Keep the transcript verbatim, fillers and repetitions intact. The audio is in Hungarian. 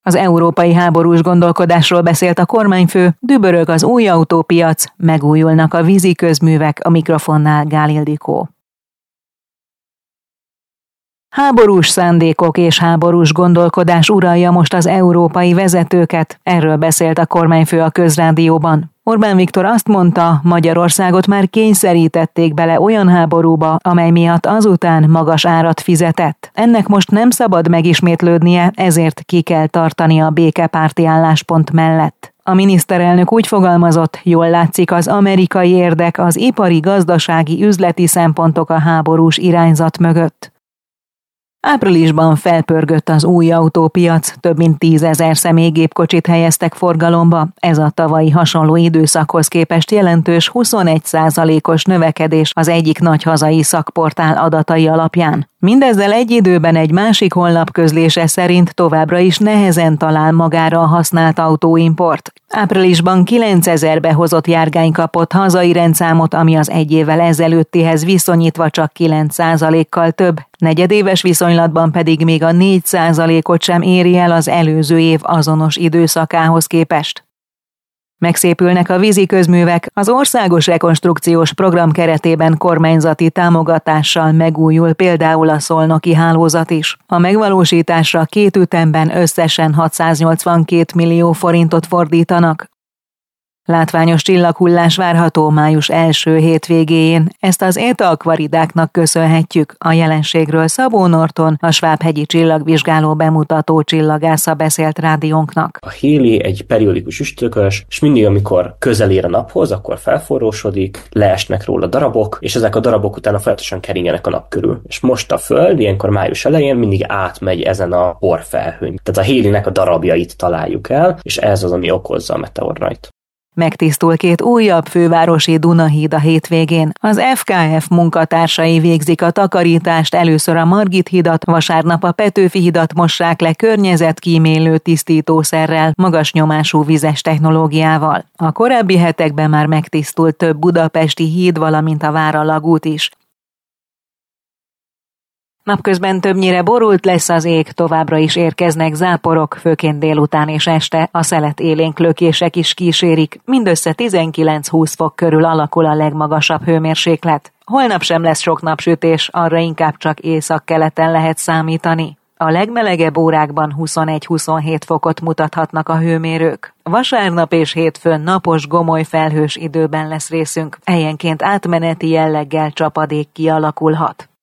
Az európai háborús gondolkodásról beszélt a kormányfő, dübörög az új autópiac, megújulnak a vízi közművek, a mikrofonnál Gál Ildikó. Háborús szándékok és háborús gondolkodás uralja most az európai vezetőket, erről beszélt a kormányfő a Közrádióban. Orbán Viktor azt mondta, Magyarországot már kényszerítették bele olyan háborúba, amely miatt azután magas árat fizetett. Ennek most nem szabad megismétlődnie, ezért ki kell tartani a békepárti álláspont mellett. A miniszterelnök úgy fogalmazott, jól látszik az amerikai érdek, az ipari, gazdasági, üzleti szempontok a háborús irányzat mögött. Áprilisban felpörgött az új autópiac, több mint tízezer személygépkocsit helyeztek forgalomba, ez a tavalyi hasonló időszakhoz képest jelentős huszonegy százalékos növekedés az egyik nagy hazai szakportál adatai alapján. Mindezzel egy időben egy másik honlap közlése szerint továbbra is nehezen talál magára a használt autóimport. Áprilisban kilencezer behozott járgány kapott hazai rendszámot, ami az egy évvel ezelőttihez viszonyítva csak kilenc százalékkal több, negyedéves viszonylatban pedig még a négy százalékot sem éri el az előző év azonos időszakához képest. Megszépülnek a vízi közművek, az országos rekonstrukciós program keretében kormányzati támogatással megújul például a szolnoki hálózat is. A megvalósításra két ütemben összesen hatszáznyolcvankét millió forintot fordítanak. Látványos csillaghullás várható május első hétvégéjén, ezt az ételkvaridáknak köszönhetjük. A jelenségről Szabó Norton, a Svábhegyi csillagvizsgáló bemutató csillagásza beszélt rádiónknak. A Halley egy periódikus üstökös, és mindig, amikor közel ér a naphoz, akkor felforrósodik, leesnek róla darabok, és ezek a darabok utána folyamatosan keringenek a nap körül. És most a Föld, ilyenkor május elején mindig átmegy ezen a porfelhőn. Tehát a Halleynek a darabjait találjuk el, és ez az, ami okozza a meteorrajt. Megtisztul két újabb fővárosi Dunahíd a hétvégén. Az ef ká ef munkatársai végzik a takarítást, először a Margit hidat, vasárnap a Petőfi hidat mossák le környezetkímélő tisztítószerrel, magas nyomású vizes technológiával. A korábbi hetekben már megtisztult több budapesti híd, valamint a Váralagút is. Napközben többnyire borult lesz az ég, továbbra is érkeznek záporok, főként délután és este, a szelet élénk lökések is kísérik, mindössze tizenkilenc-húsz fok körül alakul a legmagasabb hőmérséklet. Holnap sem lesz sok napsütés, arra inkább csak északkeleten lehet számítani. A legmelegebb órákban huszonegy-huszonhét fokot mutathatnak a hőmérők. Vasárnap és hétfőn napos, gomoly felhős időben lesz részünk, helyenként átmeneti jelleggel csapadék kialakulhat.